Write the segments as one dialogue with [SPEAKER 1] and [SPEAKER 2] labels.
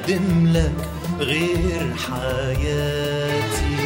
[SPEAKER 1] أقدم لك غير حياتي،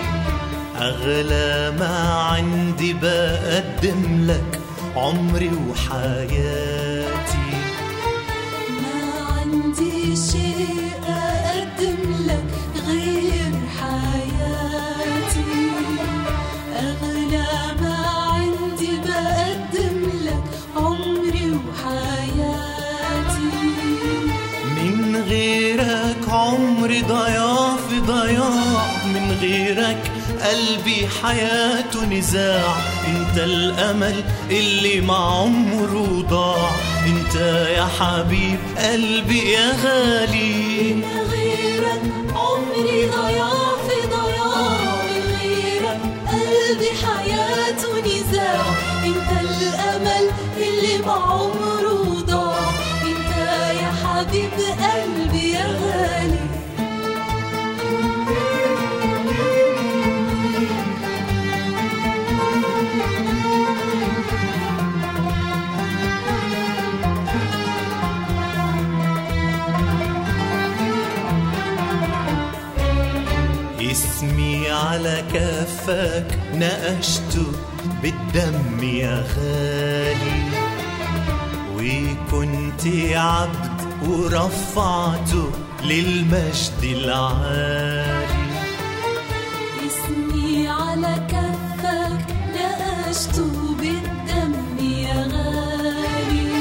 [SPEAKER 1] أغلى ما عندي بقدم لك عمري وحياتي.
[SPEAKER 2] ما عندي شيء أقدم لك غير حياتي، أغلى ما عندي بقدم لك عمري وحياتي.
[SPEAKER 1] من غيرك عمري ضياع في ضياع، من غيرك قلبي حياته نزاع. انت الامل اللي مع عمره ضاع، انت يا حبيب قلبي يا غالي.
[SPEAKER 2] من غيرك عمري ضياع في ضياع، من غيرك قلبي حياته نزاع. انت الامل اللي مع عمره ضاع، انت يا حبيب قلبي يا غالي.
[SPEAKER 1] اسمي على كفك نقشته بالدم يا غالي، وكنت عبد ورفعته للمجد العالي.
[SPEAKER 2] اسمي على كفك نقشته بالدم يا غالي،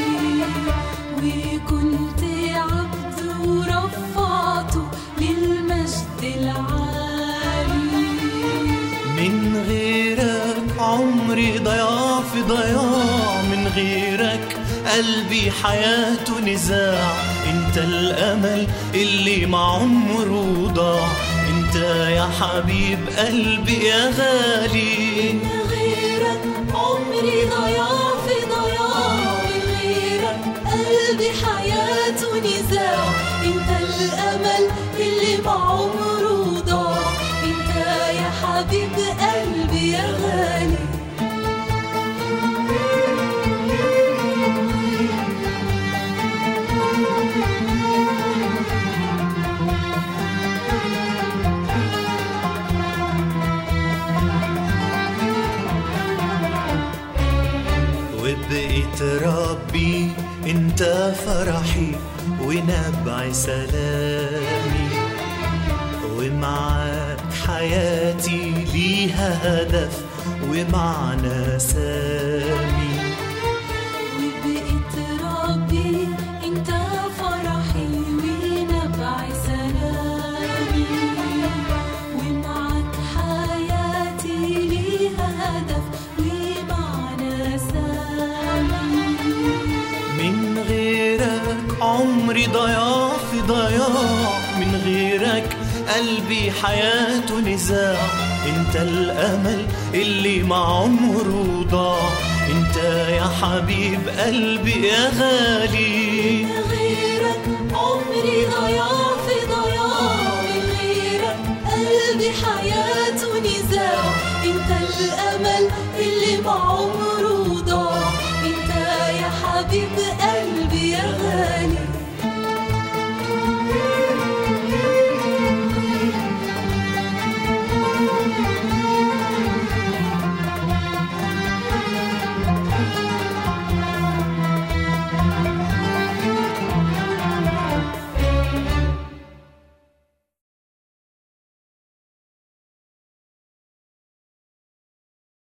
[SPEAKER 2] وكنت عبد ورفعته للمجد العالي.
[SPEAKER 1] من غيرك عمري ضياع في ضياع، من غيرك قلبي حياته نزاع. انت الامل اللي مع عمره ضاع، انت يا حبيب قلبي يا غالي.
[SPEAKER 2] من غيرك عمري ضياع في ضياع، من غيرك قلبي حياته نزاع. انت الامل اللي مع عمره ضاع، انت يا حبيب قلبي يا غالي.
[SPEAKER 1] وبقيت ربي انت فرحي ونبع سلامي، ومعاك حياتي ليها هدف ومعنى سامي.
[SPEAKER 2] وبقيت ربي انت فرحي ونبع سلامي، ومعك حياتي ليها هدف ومعنى سامي.
[SPEAKER 1] من غيرك عمري ضياع في ضياع، من غيرك قلبي حياته نزاع. انت الامل اللي مع عمره ضاع، انت يا حبيب قلبي يا غالي.